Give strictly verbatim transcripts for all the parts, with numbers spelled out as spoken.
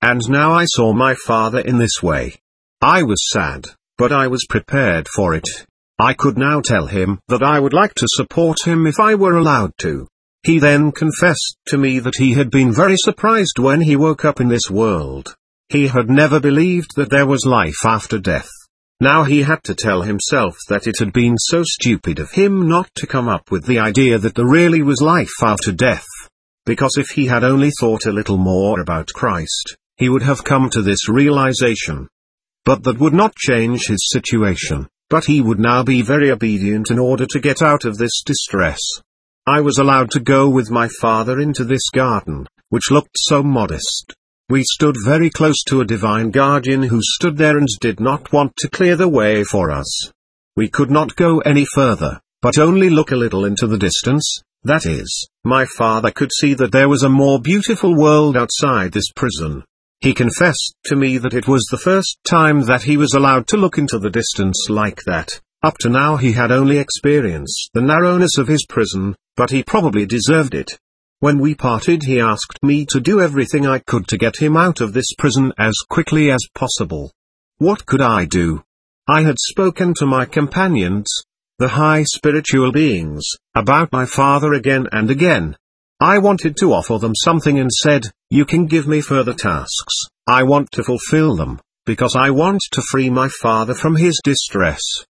And now I saw my father in this way. I was sad, but I was prepared for it. I could now tell him that I would like to support him if I were allowed to. He then confessed to me that he had been very surprised when he woke up in this world. He had never believed that there was life after death. Now he had to tell himself that it had been so stupid of him not to come up with the idea that there really was life after death. Because if he had only thought a little more about Christ, he would have come to this realization. But that would not change his situation, but he would now be very obedient in order to get out of this distress. I was allowed to go with my father into this garden, which looked so modest. We stood very close to a divine guardian who stood there and did not want to clear the way for us. We could not go any further, but only look a little into the distance. That is, my father could see that there was a more beautiful world outside this prison. He confessed to me that it was the first time that he was allowed to look into the distance like that. Up to now he had only experienced the narrowness of his prison, but he probably deserved it. When we parted he asked me to do everything I could to get him out of this prison as quickly as possible. What could I do? I had spoken to my companions, the high spiritual beings, about my father again and again. I wanted to offer them something and said, you can give me further tasks, I want to fulfill them, because I want to free my father from his distress.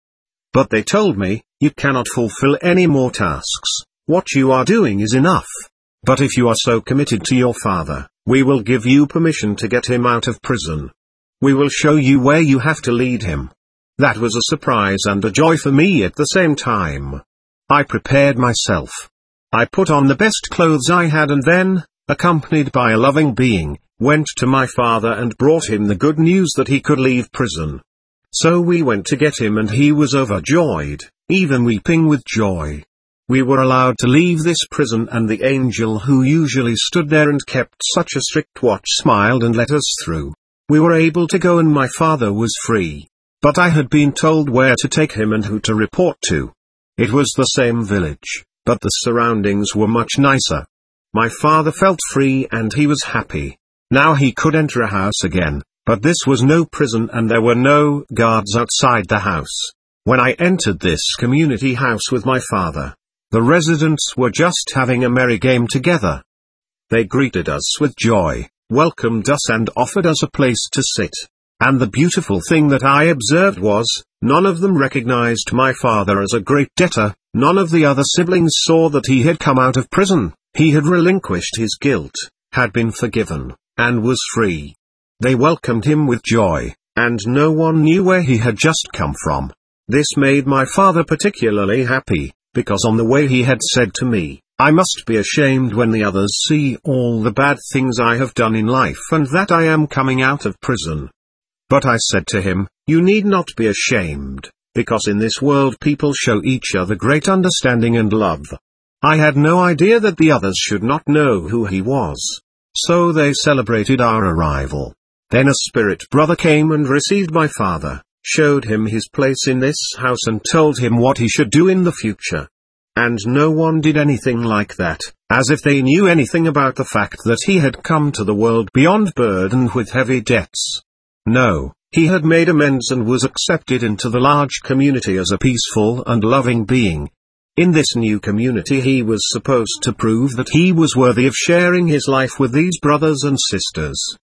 But they told me, you cannot fulfill any more tasks, what you are doing is enough. But if you are so committed to your father, we will give you permission to get him out of prison. We will show you where you have to lead him. That was a surprise and a joy for me at the same time. I prepared myself. I put on the best clothes I had and then, accompanied by a loving being, went to my father and brought him the good news that he could leave prison. So we went to get him and he was overjoyed, even weeping with joy. We were allowed to leave this prison and the angel who usually stood there and kept such a strict watch smiled and let us through. We were able to go and my father was free. But I had been told where to take him and who to report to. It was the same village, but the surroundings were much nicer. My father felt free and he was happy. Now he could enter a house again, but this was no prison and there were no guards outside the house. When I entered this community house with my father, the residents were just having a merry game together. They greeted us with joy, welcomed us and offered us a place to sit. And the beautiful thing that I observed was, none of them recognized my father as a great debtor, none of the other siblings saw that he had come out of prison, he had relinquished his guilt, had been forgiven, and was free. They welcomed him with joy, and no one knew where he had just come from. This made my father particularly happy, because on the way he had said to me, I must be ashamed when the others see all the bad things I have done in life and that I am coming out of prison. But I said to him, you need not be ashamed, because in this world people show each other great understanding and love. I had no idea that the others should not know who he was. So they celebrated our arrival. Then a spirit brother came and received my father, showed him his place in this house and told him what he should do in the future. And no one did anything like that, as if they knew anything about the fact that he had come to the world beyond burdened with heavy debts. No, he had made amends and was accepted into the large community as a peaceful and loving being. In this new community he was supposed to prove that he was worthy of sharing his life with these brothers and sisters.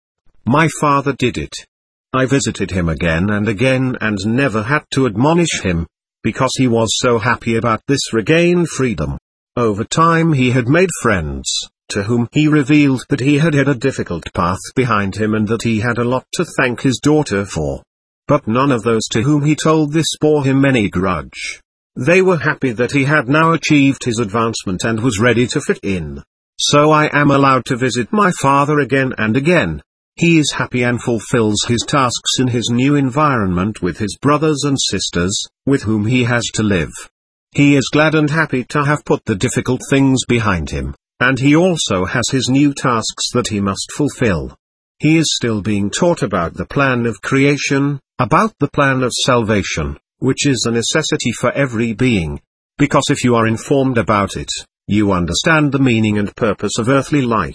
My father did it. I visited him again and again and never had to admonish him, because he was so happy about this regained freedom. Over time he had made friends, to whom he revealed that he had had a difficult path behind him and that he had a lot to thank his daughter for. But none of those to whom he told this bore him any grudge. They were happy that he had now achieved his advancement and was ready to fit in. So I am allowed to visit my father again and again. He is happy and fulfills his tasks in his new environment with his brothers and sisters, with whom he has to live. He is glad and happy to have put the difficult things behind him, and he also has his new tasks that he must fulfill. He is still being taught about the plan of creation, about the plan of salvation, which is a necessity for every being, because if you are informed about it, you understand the meaning and purpose of earthly life,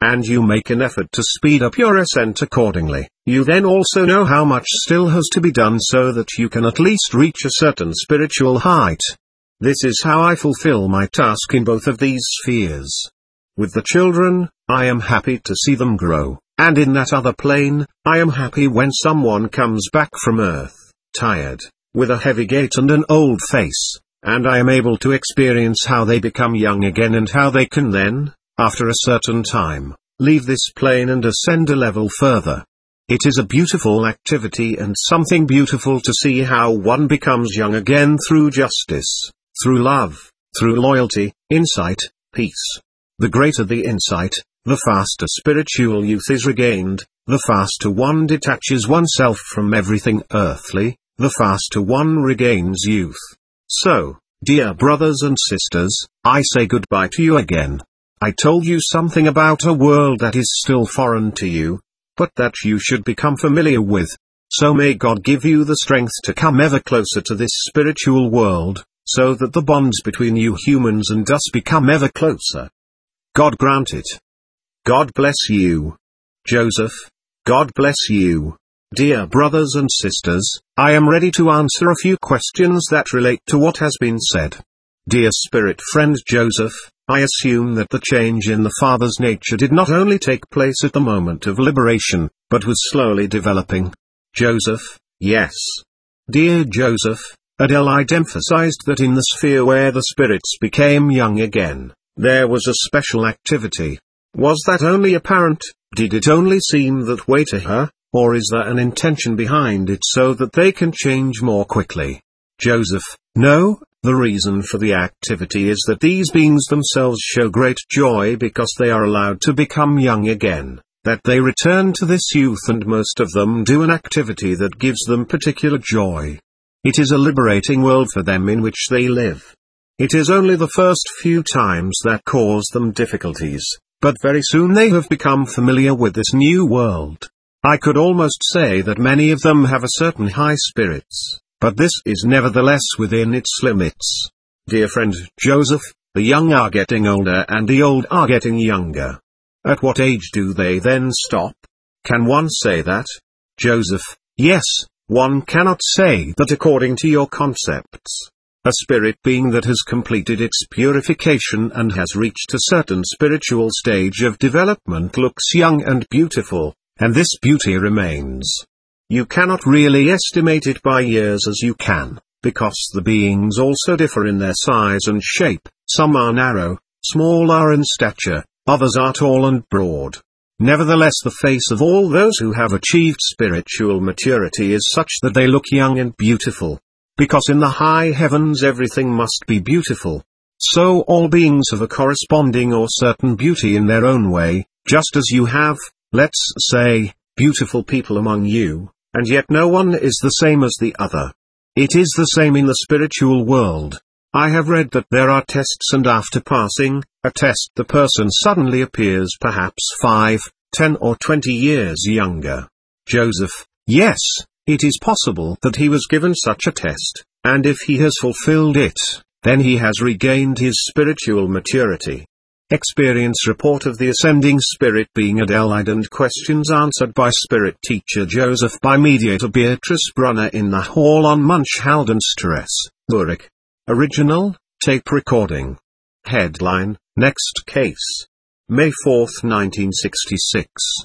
and you make an effort to speed up your ascent accordingly, you then also know how much still has to be done so that you can at least reach a certain spiritual height. This is how I fulfill my task in both of these spheres. With the children, I am happy to see them grow, and in that other plane, I am happy when someone comes back from Earth, tired, with a heavy gait and an old face, and I am able to experience how they become young again and how they can then, after a certain time, leave this plane and ascend a level further. It is a beautiful activity and something beautiful to see how one becomes young again through justice, through love, through loyalty, insight, peace. The greater the insight, the faster spiritual youth is regained, the faster one detaches oneself from everything earthly, the faster one regains youth. So, dear brothers and sisters, I say goodbye to you again. I told you something about a world that is still foreign to you, but that you should become familiar with. So may God give you the strength to come ever closer to this spiritual world, so that the bonds between you humans and us become ever closer. God grant it. God bless you. Joseph, God bless you. Dear brothers and sisters, I am ready to answer a few questions that relate to what has been said. Dear spirit friend Joseph, I assume that the change in the Father's nature did not only take place at the moment of liberation, but was slowly developing. Joseph, yes. Dear Joseph, Adelaide emphasized that in the sphere where the spirits became young again, there was a special activity. Was that only apparent? Did it only seem that way to her, or is there an intention behind it so that they can change more quickly? Joseph, no, the reason for the activity is that these beings themselves show great joy because they are allowed to become young again, that they return to this youth and most of them do an activity that gives them particular joy. It is a liberating world for them in which they live. It is only the first few times that cause them difficulties, but very soon they have become familiar with this new world. I could almost say that many of them have a certain high spirits, but this is nevertheless within its limits. Dear friend Joseph, the young are getting older and the old are getting younger. At what age do they then stop? Can one say that? Joseph, yes, one cannot say that according to your concepts. A spirit being that has completed its purification and has reached a certain spiritual stage of development looks young and beautiful, and this beauty remains. You cannot really estimate it by years as you can, because the beings also differ in their size and shape. Some are narrow, small are in stature, others are tall and broad. Nevertheless, the face of all those who have achieved spiritual maturity is such that they look young and beautiful. Because in the high heavens everything must be beautiful. So all beings have a corresponding or certain beauty in their own way, just as you have, let's say, beautiful people among you, and yet no one is the same as the other. It is the same in the spiritual world. I have read that there are tests and after passing a test the person suddenly appears perhaps five, ten or twenty years younger. Joseph, yes. It is possible that he was given such a test, and if he has fulfilled it, then he has regained his spiritual maturity. Experience report of the ascending spirit being Adelaide and questions answered by spirit teacher Joseph by mediator Beatrice Brunner in the hall on Munchhaldenstrasse, Zurich. Original, tape recording. Headline, Next Case. May fourth nineteen sixty-six.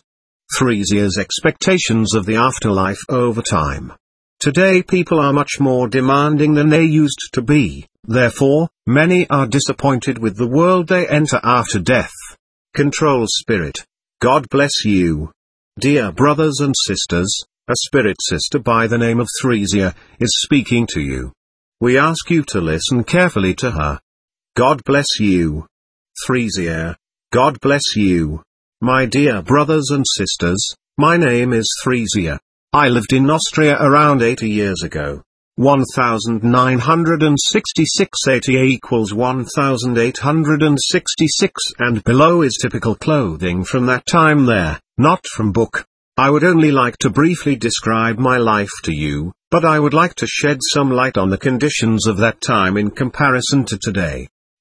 Threesia's expectations of the afterlife over time. Today people are much more demanding than they used to be, therefore, many are disappointed with the world they enter after death. Control Spirit. God bless you. Dear brothers and sisters, a spirit sister by the name of Threesia is speaking to you. We ask you to listen carefully to her. God bless you. Threesia. God bless you. My dear brothers and sisters, my name is Threesia. I lived in Austria around eighty years ago. one thousand nine hundred sixty-six eighty equals one thousand eight hundred sixty-six and below is typical clothing from that time there, not from book. I would only like to briefly describe my life to you, but I would like to shed some light on the conditions of that time in comparison to today.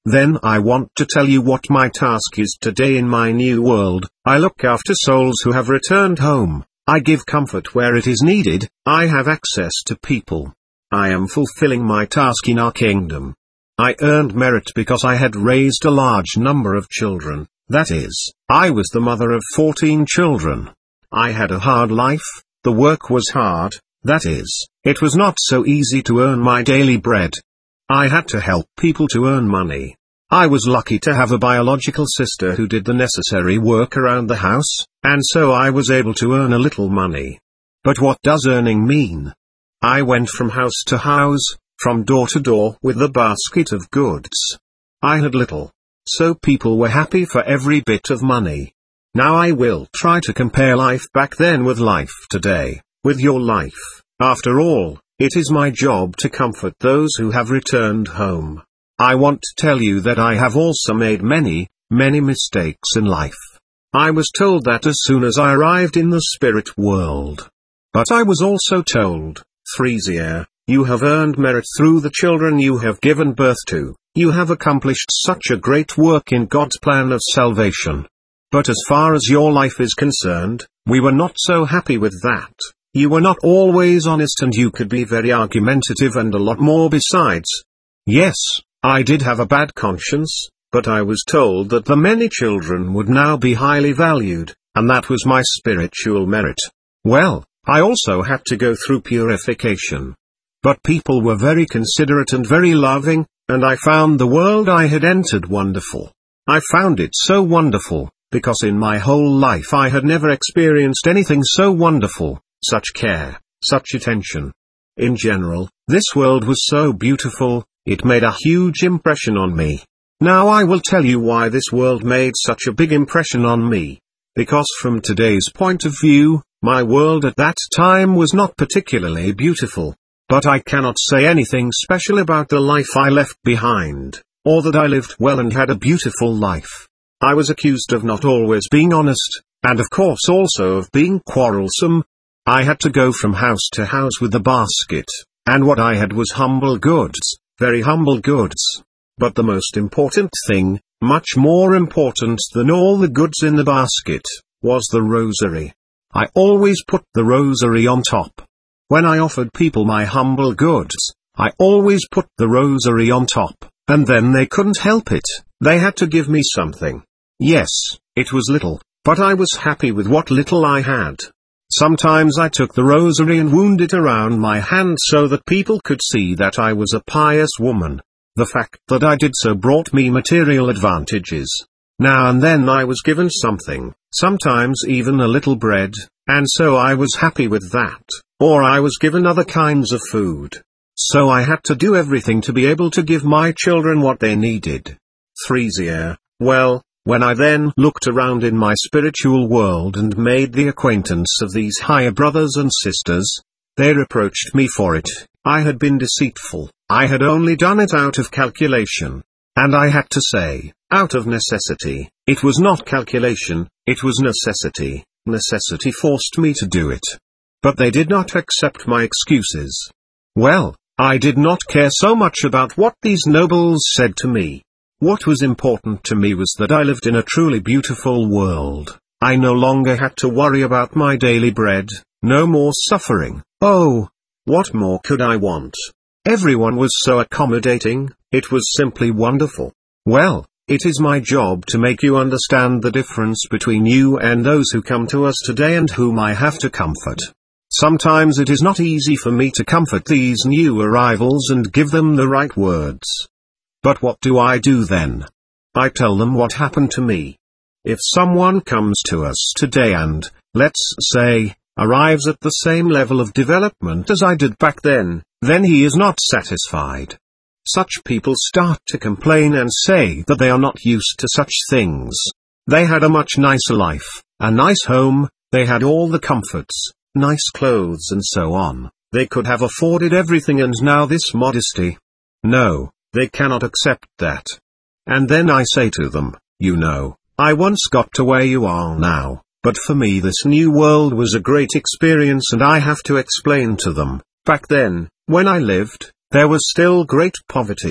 Then I want to tell you what my task is today in my new world. I look after souls who have returned home. I give comfort where it is needed. I have access to people. I am fulfilling my task in our kingdom. I earned merit because I had raised a large number of children. That is, I was the mother of fourteen children. I had a hard life. The work was hard. That is, it was not so easy to earn my daily bread. I had to help people to earn money. I was lucky to have a biological sister who did the necessary work around the house, and so I was able to earn a little money. But what does earning mean? I went from house to house, from door to door with the basket of goods. I had little, so people were happy for every bit of money. Now I will try to compare life back then with life today, with your life. After all, it is my job to comfort those who have returned home. I want to tell you that I have also made many, many mistakes in life. I was told that as soon as I arrived in the spirit world. But I was also told, Thresia, you have earned merit through the children you have given birth to. You have accomplished such a great work in God's plan of salvation. But as far as your life is concerned, we were not so happy with that. You were not always honest and you could be very argumentative and a lot more besides. Yes, I did have a bad conscience, but I was told that the many children would now be highly valued, and that was my spiritual merit. Well, I also had to go through purification. But people were very considerate and very loving, and I found the world I had entered wonderful. I found it so wonderful, because in my whole life I had never experienced anything so wonderful, such care, such attention. In general, this world was so beautiful, it made a huge impression on me. Now I will tell you why this world made such a big impression on me. Because from today's point of view, my world at that time was not particularly beautiful. But I cannot say anything special about the life I left behind, or that I lived well and had a beautiful life. I was accused of not always being honest, and of course also of being quarrelsome. I had to go from house to house with the basket, and what I had was humble goods, very humble goods. But the most important thing, much more important than all the goods in the basket, was the rosary. I always put the rosary on top. When I offered people my humble goods, I always put the rosary on top, and then they couldn't help it, they had to give me something. Yes, it was little, but I was happy with what little I had. Sometimes I took the rosary and wound it around my hand so that people could see that I was a pious woman. The fact that I did so brought me material advantages. Now and then I was given something, sometimes even a little bread, and so I was happy with that, or I was given other kinds of food. So I had to do everything to be able to give my children what they needed. Thresia, well, when I then looked around in my spiritual world and made the acquaintance of these higher brothers and sisters, they reproached me for it. I had been deceitful, I had only done it out of calculation. And I had to say, out of necessity. It was not calculation, it was necessity. Necessity forced me to do it. But they did not accept my excuses. Well, I did not care so much about what these nobles said to me. What was important to me was that I lived in a truly beautiful world. I no longer had to worry about my daily bread, no more suffering. Oh, what more could I want? Everyone was so accommodating, it was simply wonderful. Well, it is my job to make you understand the difference between you and those who come to us today and whom I have to comfort. Sometimes it is not easy for me to comfort these new arrivals and give them the right words. But what do I do then? I tell them what happened to me. If someone comes to us today and, let's say, arrives at the same level of development as I did back then, then he is not satisfied. Such people start to complain and say that they are not used to such things. They had a much nicer life, a nice home, they had all the comforts, nice clothes and so on. They could have afforded everything and now this modesty. No, they cannot accept that. And then I say to them, you know, I once got to where you are now, but for me this new world was a great experience and I have to explain to them, back then, when I lived, there was still great poverty.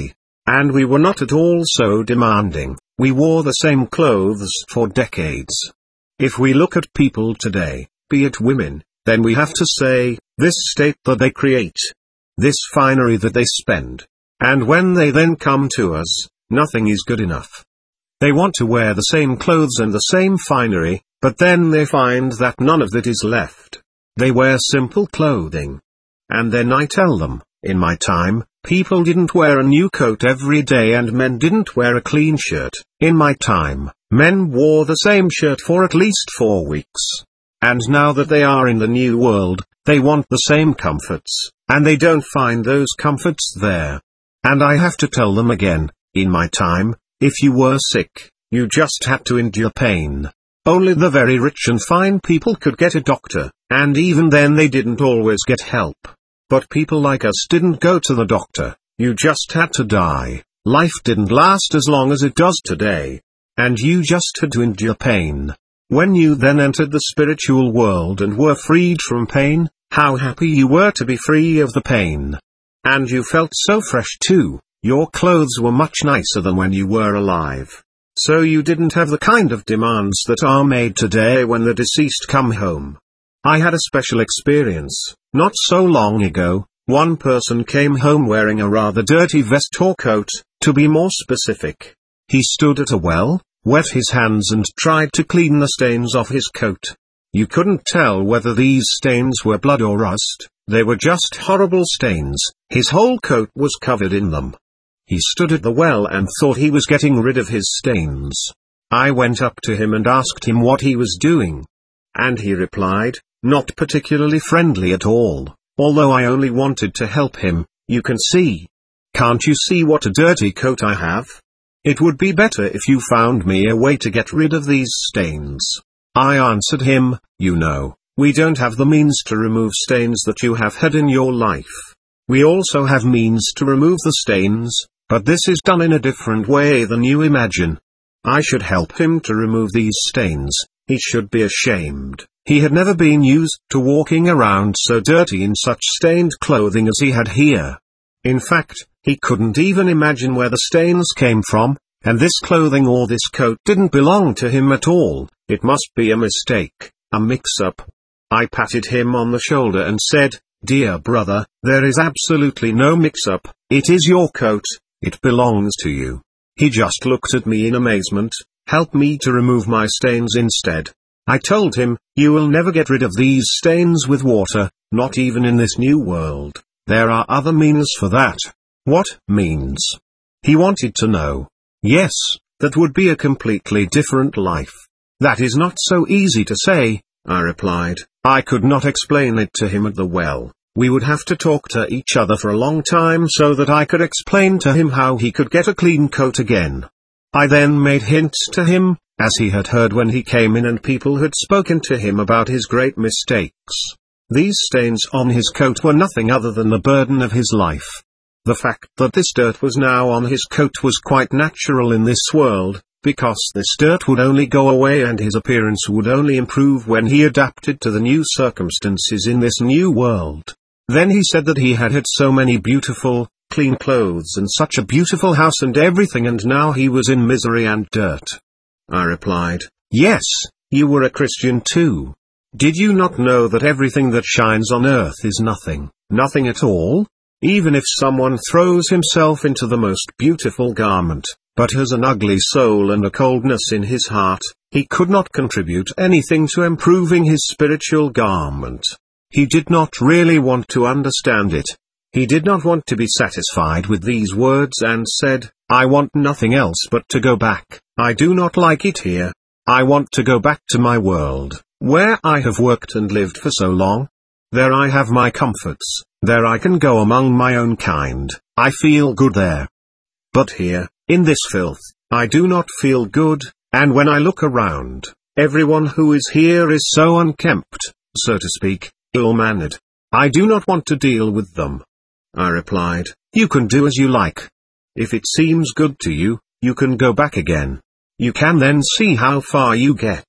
And we were not at all so demanding, we wore the same clothes for decades. If we look at people today, be it women, then we have to say, this state that they create, this finery that they spend. And when they then come to us, nothing is good enough. They want to wear the same clothes and the same finery, but then they find that none of that is left. They wear simple clothing. And then I tell them, in my time, people didn't wear a new coat every day and men didn't wear a clean shirt. In my time, men wore the same shirt for at least four weeks. And now that they are in the new world, they want the same comforts, and they don't find those comforts there. And I have to tell them again, in my time, if you were sick, you just had to endure pain. Only the very rich and fine people could get a doctor, and even then they didn't always get help. But people like us didn't go to the doctor, you just had to die. Life didn't last as long as it does today. And you just had to endure pain. When you then entered the spiritual world and were freed from pain, how happy you were to be free of the pain. And you felt so fresh too, your clothes were much nicer than when you were alive. So you didn't have the kind of demands that are made today when the deceased come home. I had a special experience, not so long ago. One person came home wearing a rather dirty vest or coat, to be more specific. He stood at a well, wet his hands and tried to clean the stains off his coat. You couldn't tell whether these stains were blood or rust, they were just horrible stains, his whole coat was covered in them. He stood at the well and thought he was getting rid of his stains. I went up to him and asked him what he was doing. And he replied, not particularly friendly at all, although I only wanted to help him. You can see. Can't you see what a dirty coat I have? It would be better if you found me a way to get rid of these stains. I answered him, you know, we don't have the means to remove stains that you have had in your life. We also have means to remove the stains, but this is done in a different way than you imagine. I should help him to remove these stains. He should be ashamed. He had never been used to walking around so dirty in such stained clothing as he had here. In fact, he couldn't even imagine where the stains came from, and this clothing or this coat didn't belong to him at all. It must be a mistake, a mix-up. I patted him on the shoulder and said, dear brother, there is absolutely no mix-up, it is your coat, it belongs to you. He just looked at me in amazement. Help me to remove my stains instead. I told him, you will never get rid of these stains with water, not even in this new world. There are other means for that. What means? He wanted to know. Yes, that would be a completely different life. That is not so easy to say, I replied. I could not explain it to him at the well. We would have to talk to each other for a long time so that I could explain to him how he could get a clean coat again. I then made hints to him, as he had heard when he came in and people had spoken to him about his great mistakes. These stains on his coat were nothing other than the burden of his life. The fact that this dirt was now on his coat was quite natural in this world, because this dirt would only go away and his appearance would only improve when he adapted to the new circumstances in this new world. Then he said that he had had so many beautiful, clean clothes and such a beautiful house and everything, and now he was in misery and dirt. I replied, yes, you were a Christian too. Did you not know that everything that shines on earth is nothing, nothing at all? Even if someone throws himself into the most beautiful garment, but has an ugly soul and a coldness in his heart, he could not contribute anything to improving his spiritual garment. He did not really want to understand it. He did not want to be satisfied with these words and said, I want nothing else but to go back. I do not like it here. I want to go back to my world, where I have worked and lived for so long. There I have my comforts, there I can go among my own kind, I feel good there. But here, in this filth, I do not feel good, and when I look around, everyone who is here is so unkempt, so to speak, ill-mannered. I do not want to deal with them. I replied, you can do as you like. If it seems good to you, you can go back again. You can then see how far you get.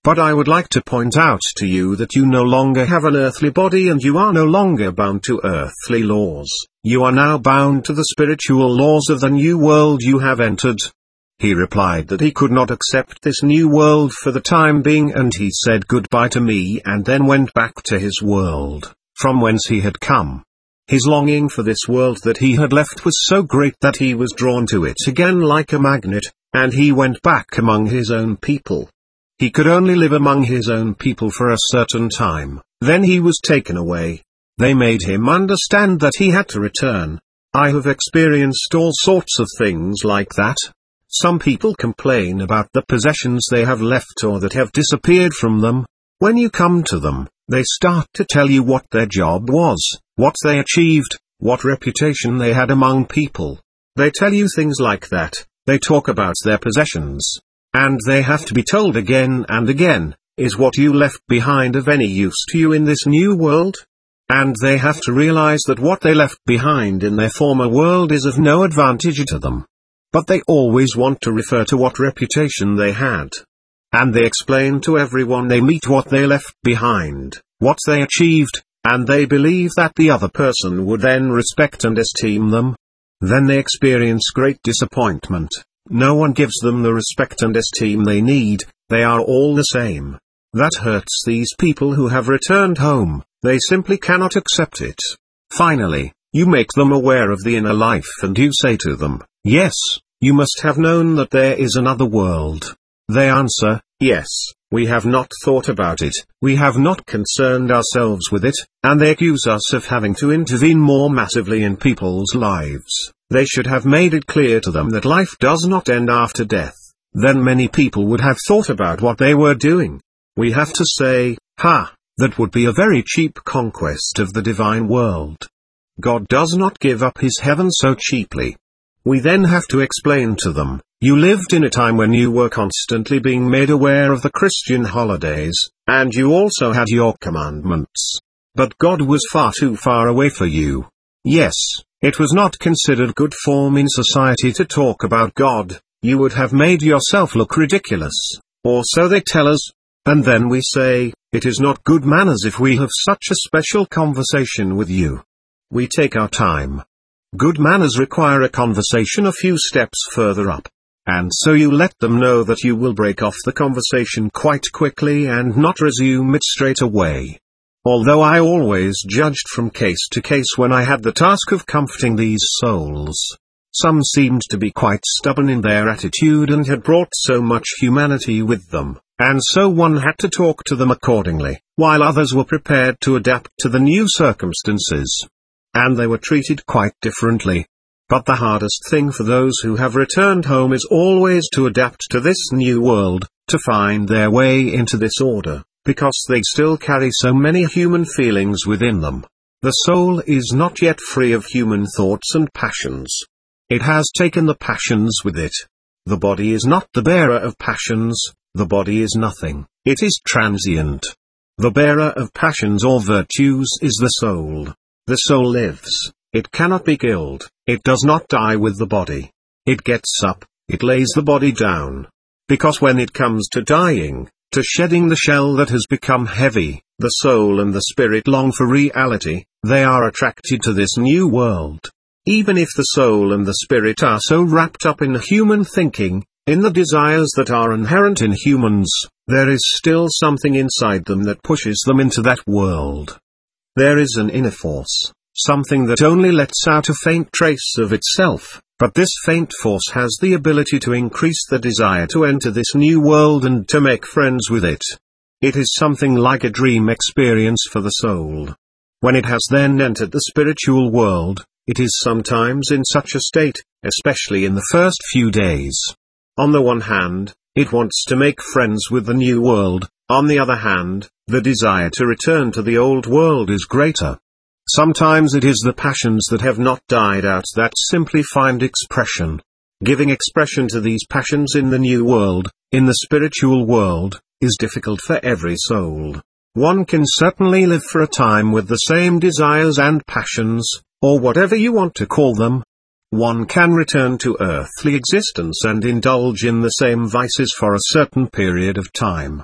But I would like to point out to you that you no longer have an earthly body and you are no longer bound to earthly laws. You are now bound to the spiritual laws of the new world you have entered. He replied that he could not accept this new world for the time being, and he said goodbye to me and then went back to his world, from whence he had come. His longing for this world that he had left was so great that he was drawn to it again like a magnet, and he went back among his own people. He could only live among his own people for a certain time, then he was taken away. They made him understand that he had to return. I have experienced all sorts of things like that. Some people complain about the possessions they have left or that have disappeared from them. When you come to them, they start to tell you what their job was, what they achieved, what reputation they had among people. They tell you things like that. They talk about their possessions. And they have to be told again and again, is what you left behind of any use to you in this new world? And they have to realize that what they left behind in their former world is of no advantage to them. But they always want to refer to what reputation they had. And they explain to everyone they meet what they left behind, what they achieved, and they believe that the other person would then respect and esteem them. Then they experience great disappointment. No one gives them the respect and esteem they need, they are all the same. That hurts these people who have returned home, they simply cannot accept it. Finally, you make them aware of the inner life and you say to them, yes, you must have known that there is another world. They answer, yes, we have not thought about it, we have not concerned ourselves with it, and they accuse us of having to intervene more massively in people's lives. They should have made it clear to them that life does not end after death. Then many people would have thought about what they were doing. We have to say, ha, that would be a very cheap conquest of the divine world. God does not give up his heaven so cheaply. We then have to explain to them, you lived in a time when you were constantly being made aware of the Christian holidays, and you also had your commandments. But God was far too far away for you. Yes, it was not considered good form in society to talk about God, you would have made yourself look ridiculous, or so they tell us. And then we say, it is not good manners if we have such a special conversation with you. We take our time. Good manners require a conversation a few steps further up. And so you let them know that you will break off the conversation quite quickly and not resume it straight away. Although I always judged from case to case when I had the task of comforting these souls. Some seemed to be quite stubborn in their attitude and had brought so much humanity with them, and so one had to talk to them accordingly, while others were prepared to adapt to the new circumstances. And they were treated quite differently. But the hardest thing for those who have returned home is always to adapt to this new world, to find their way into this order. Because they still carry so many human feelings within them. The soul is not yet free of human thoughts and passions. It has taken the passions with it. The body is not the bearer of passions, the body is nothing, it is transient. The bearer of passions or virtues is the soul. The soul lives, it cannot be killed, it does not die with the body. It gets up, it lays the body down. Because when it comes to dying, to shedding the shell that has become heavy, the soul and the spirit long for reality, they are attracted to this new world. Even if the soul and the spirit are so wrapped up in human thinking, in the desires that are inherent in humans, there is still something inside them that pushes them into that world. There is an inner force, something that only lets out a faint trace of itself. But this faint force has the ability to increase the desire to enter this new world and to make friends with it. It is something like a dream experience for the soul. When it has then entered the spiritual world, it is sometimes in such a state, especially in the first few days. On the one hand, it wants to make friends with the new world, on the other hand, the desire to return to the old world is greater. Sometimes it is the passions that have not died out that simply find expression. Giving expression to these passions in the new world, in the spiritual world, is difficult for every soul. One can certainly live for a time with the same desires and passions, or whatever you want to call them. One can return to earthly existence and indulge in the same vices for a certain period of time.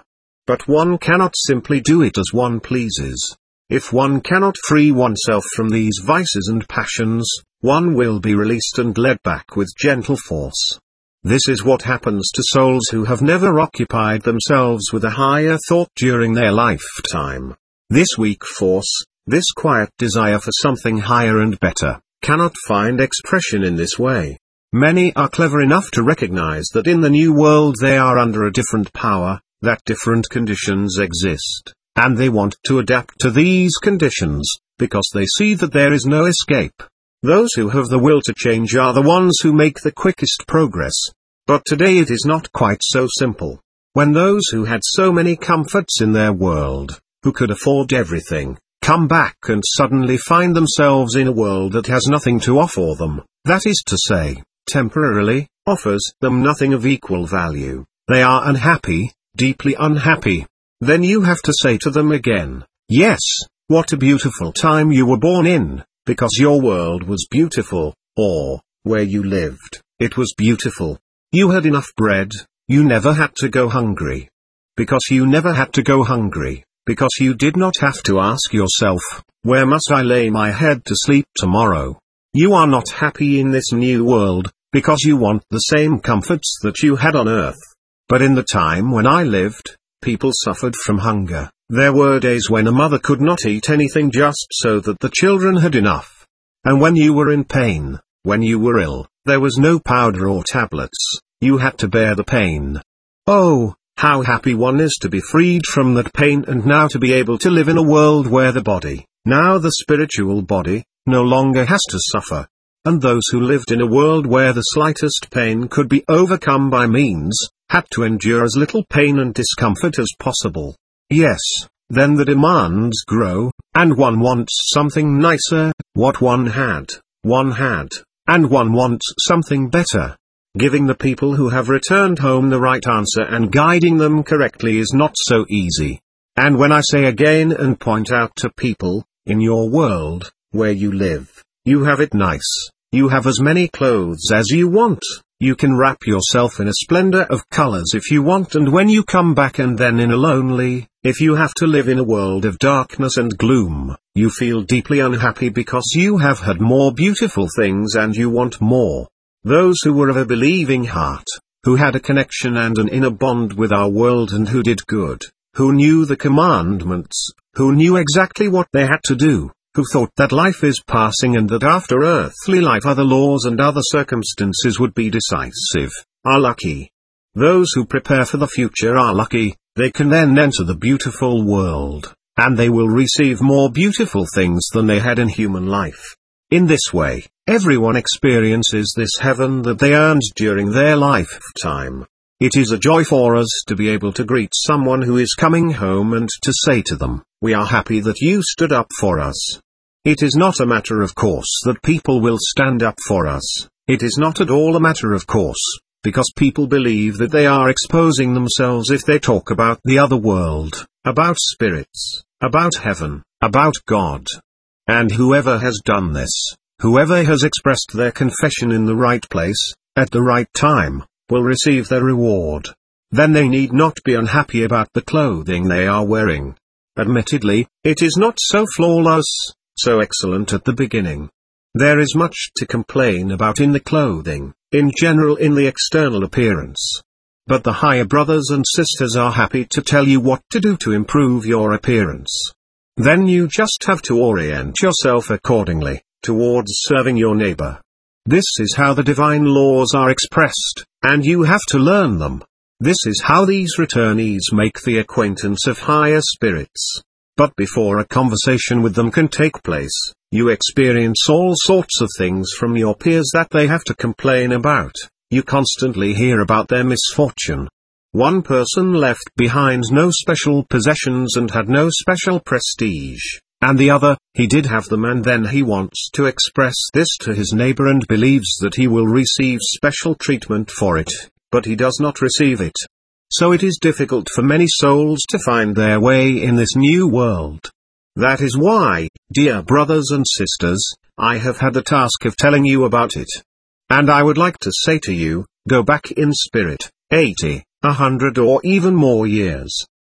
But one cannot simply do it as one pleases. If one cannot free oneself from these vices and passions, one will be released and led back with gentle force. This is what happens to souls who have never occupied themselves with a higher thought during their lifetime. This weak force, this quiet desire for something higher and better, cannot find expression in this way. Many are clever enough to recognize that in the new world they are under a different power, that different conditions exist, and they want to adapt to these conditions, because they see that there is no escape. Those who have the will to change are the ones who make the quickest progress. But today it is not quite so simple. When those who had so many comforts in their world, who could afford everything, come back and suddenly find themselves in a world that has nothing to offer them, that is to say, temporarily, offers them nothing of equal value, they are unhappy, deeply unhappy. Then you have to say to them again, yes, what a beautiful time you were born in, because your world was beautiful, or, where you lived, it was beautiful. You had enough bread, you never had to go hungry. Because you never had to go hungry, because you did not have to ask yourself, where must I lay my head to sleep tomorrow? You are not happy in this new world, because you want the same comforts that you had on earth. But in the time when I lived, people suffered from hunger. There were days when a mother could not eat anything just so that the children had enough. And when you were in pain, when you were ill, there was no powder or tablets, you had to bear the pain. Oh, how happy one is to be freed from that pain and now to be able to live in a world where the body, now the spiritual body, no longer has to suffer. And those who lived in a world where the slightest pain could be overcome by means, had to endure as little pain and discomfort as possible. Yes, then the demands grow, and one wants something nicer, what one had, one had, and one wants something better. Giving the people who have returned home the right answer and guiding them correctly is not so easy. And when I say again and point out to people, in your world, where you live, you have it nice, you have as many clothes as you want. You can wrap yourself in a splendor of colors if you want, and when you come back and then in a lonely, if you have to live in a world of darkness and gloom, you feel deeply unhappy because you have had more beautiful things and you want more. Those who were of a believing heart, who had a connection and an inner bond with our world and who did good, who knew the commandments, who knew exactly what they had to do, who thought that life is passing and that after earthly life other laws and other circumstances would be decisive, are lucky. Those who prepare for the future are lucky, they can then enter the beautiful world, and they will receive more beautiful things than they had in human life. In this way, everyone experiences this heaven that they earned during their lifetime. It is a joy for us to be able to greet someone who is coming home and to say to them, we are happy that you stood up for us. It is not a matter of course that people will stand up for us, it is not at all a matter of course, because people believe that they are exposing themselves if they talk about the other world, about spirits, about heaven, about God. And whoever has done this, whoever has expressed their confession in the right place, at the right time, will receive their reward. Then they need not be unhappy about the clothing they are wearing. Admittedly, it is not so flawless, so excellent at the beginning. There is much to complain about in the clothing, in general in the external appearance. But the higher brothers and sisters are happy to tell you what to do to improve your appearance. Then you just have to orient yourself accordingly, towards serving your neighbor. This is how the divine laws are expressed, and you have to learn them. This is how these returnees make the acquaintance of higher spirits. But before a conversation with them can take place, you experience all sorts of things from your peers that they have to complain about. You constantly hear about their misfortune. One person left behind no special possessions and had no special prestige, and the other, he did have them and then he wants to express this to his neighbor and believes that he will receive special treatment for it, but he does not receive it. So it is difficult for many souls to find their way in this new world. That is why, dear brothers and sisters, I have had the task of telling you about it. And I would like to say to you, go back in spirit, eighty, a hundred or even more years.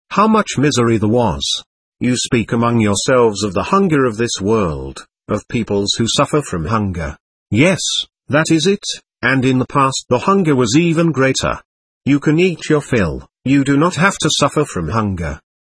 how much misery there was. You speak among yourselves of the hunger of this world, of peoples who suffer from hunger. Yes, that is it, and in the past the hunger was even greater. You can eat your fill, you do not have to suffer from hunger.